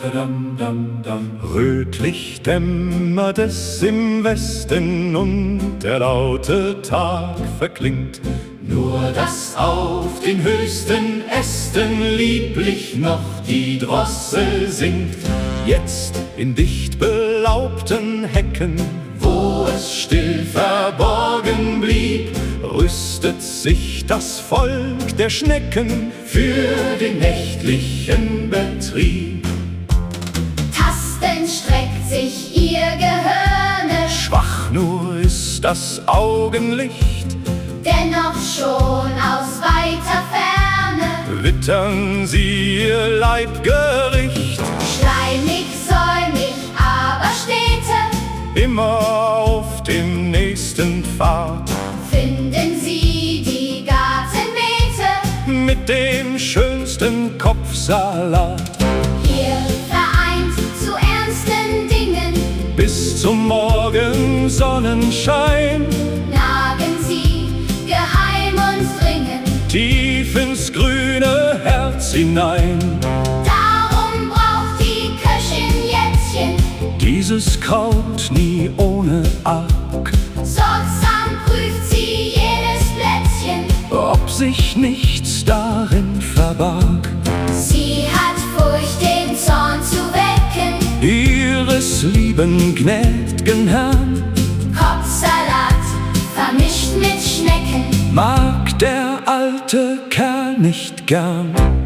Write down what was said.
Rötlich dämmert es im Westen und der laute Tag verklingt. Nur dass auf den höchsten Ästen lieblich noch die Drossel singt. Jetzt in dicht belaubten Hecken, wo es still verborgen blieb, rüstet sich das Volk der Schnecken für den nächtlichen Betrieb. Tastend streckt sich ihr Gehirne, Schwach nur ist das Augenlicht, dennoch schon aus weiter Ferne wittern sie ihr Leibgericht. schleimig, säumig, aber stete, Immer auf dem nächsten Pfad finden sie die Gartenbeete. mit dem schönsten Kopfsalat. Hier vereint zu ernsten Dingen, Bis zum Morgensonnenschein, nagen sie geheim und dringen. tief ins grüne Herz hinein. Darum braucht die Köchin Jätzchen Dieses Kraut nie ohne Arg, sorgsam prüft sie jedes Plätzchen. ob sich nichts darin verbarg. Sie hat Furcht, den Zorn zu wecken. Ihres lieben gnäd'gen Herrn Kopfsalat vermischt mit Schnecken. mag der alte Kerl nicht gern.